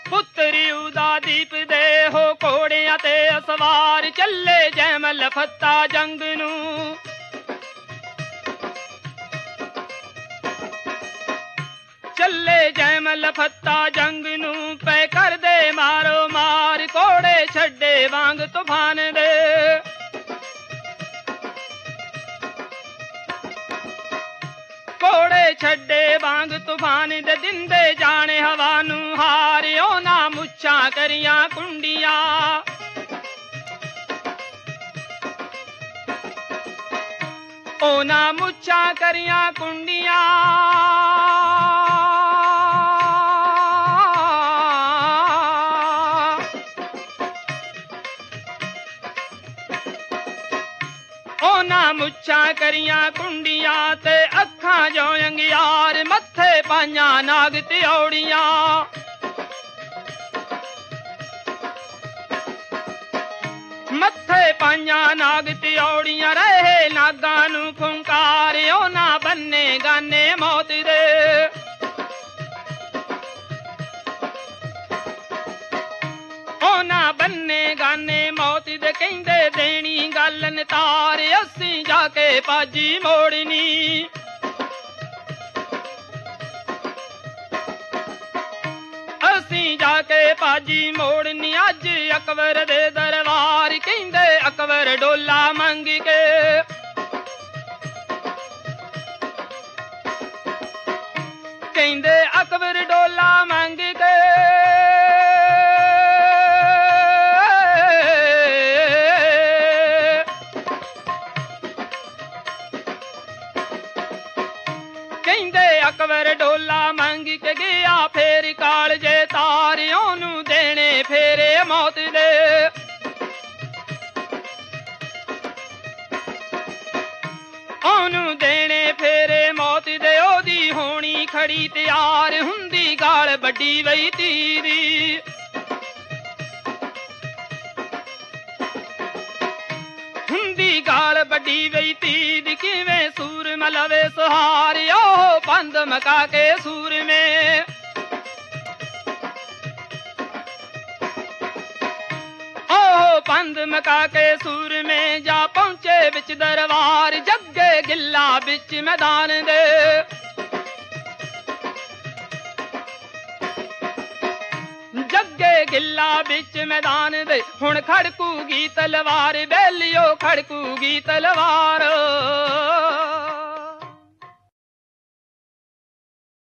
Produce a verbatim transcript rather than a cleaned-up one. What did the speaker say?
ਪੁੱਤਰੀ ਉਦਾ ਦੀਪ ਦੇ ਹੋ ਘੋੜਿਆਂ ਤੇ ਸਵਾਰ ਚੱਲੇ ਜੈਮਲ ਫੱਤਾ ਜੰਗ ਨੂੰ। ਚੱਲੇ ਜੈਮਲ ਫੱਤਾ ਜੰਗ ਨੂੰ ਪੈ ਕਰਦੇ ਮਾਰੋ ਮਾਰ ਘੋੜੇ ਛੱਡੇ ਵਾਂਗ ਤੂਫਾਨ ਦੇ। ਘੋੜੇ ਛੱਡੇ ਵਾਂਗ ਤੂਫਾਨ ਦੇ ਦਿੰਦੇ ਜਾਣੇ ਹਵਾ ਨੂੰ ਹਾਰ। ਉਹਨਾਂ ਮੁੱਛਾਂ ਕਰੀਆਂ ਕੁੰਡੀਆਂ ਉਹਨਾਂ ਮੁੱਛਾਂ ਕਰੀਆਂ ਕੁੰਡੀਆਂ ਉਹਨਾਂ ਮੁੱਛਾਂ ਕਰੀਆਂ ਕੁੰਡੀਆਂ ਤੇ ਅੱਖਾਂ ਜੋ ਅੰਗਿਆਰ ਮੱਥੇ ਪਾਈਆਂ ਨਾਗ ਤਿਉੜੀਆਂ। ਮੱਥੇ ਪਾਈਆਂ ਨਾਗ ਤਿਉੜੀਆਂ ਰਹੇ ਨਾਗਾਂ ਨੂੰ ਫੁੰਕਾਰ। ਉਹਨਾਂ ਬੰਨੇ ਗਾਨੇ ਮੌਤ ਦੇ ਉਹਨਾਂ ਬੰਨੇ ਗਾਨੇ ਮੌਤ ਦੇ ਕਹਿੰਦੇ ਦੇਣੀ ਗੱਲ ਨਤਾਰ। ਅਸੀਂ ਜਾ ਕੇ ਬਾਜੀ ਮੋੜਨੀ ਅਸੀਂ ਜਾ ਕੇ ਬਾਜੀ ਮੋੜਨੀ। ਅੱਜ ਅਕਬਰ ਦੇ ਦਰਬਾਰ ਕਹਿੰਦੇ ਅਕਬਰ ਡੋਲਾ ਮੰਗ ਕੇ ਕਹਿੰਦੇ ਅਕਬਰ ਡੋਲਾ ਮੰਗ ਕੇ ਕਹਿੰਦੇ ਅਕਬਰ ਡੋਲਾ ਮੰਗ ਕੇ ਗਿਆ ਫੇਰ ਕਾਲਜੇ ਤਾਰ। ਉਹਨੂੰ ਦੇਣੇ ਫੇਰੇ ਮੌਤ ਦੇ ਉਹਨੂੰ ਦੇਣੇ ਫੇਰੇ ਮੌਤ ਦੇ। ਉਹਦੀ ਹੋਣੀ ਖੜੀ ਤਿਆਰ ਹੁੰਦੀ ਗਾਲ ਵੱਡੀ ਵਈ ਤੀਰੀ। ਹੁੰਦੀ ਗਾਲ ਵੱਡੀ ਵਈ ਤੀਰ ਕਿਵੇਂ ਸੂਰ ਮਲਵੇ ਸਹਾਰ। ਉਹ ਬੰਦ ਮਕਾ ਕੇ ਸੂਰਮੇ ਉਹ ਬੰਦ ਮਕਾ ਕੇ ਸੂਰਮੇ ਜਾ ਪਹੁੰਚੇ ਵਿੱਚ ਦਰਬਾਰ। ਜੱਗੇ ਗਿੱਲਾ ਵਿੱਚ ਮੈਦਾਨ ਦੇ ਜੱਗੇ ਗਿੱਲਾ ਵਿੱਚ ਮੈਦਾਨ ਦੇ। ਹੁਣ ਖੜਕੂਗੀ ਤਲਵਾਰ ਬੇਲੀਓ ਖੜਕੂਗੀ ਤਲਵਾਰ।